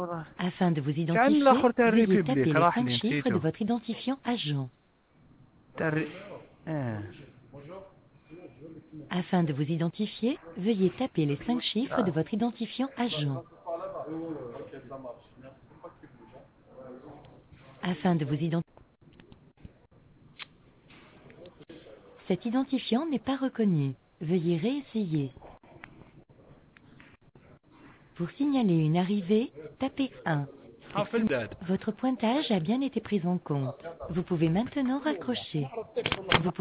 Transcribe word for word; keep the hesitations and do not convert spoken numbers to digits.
Afin de vous كان identifier, الآخر تاع veuillez taper الريبوبليك les راح cinq لي chiffres de نسيته. votre identifiant agent. تاع الري... اه Afin de vous identifier, veuillez taper les cinq chiffres de آه. votre identifiant agent. Afin de vous identifier, cet identifiant n'est pas reconnu. Veuillez réessayer. Pour signaler une arrivée, tapez un. Pour حافل sign- داد. Votre pointage a bien été pris en compte. Vous pouvez maintenant raccrocher. Vous pouvez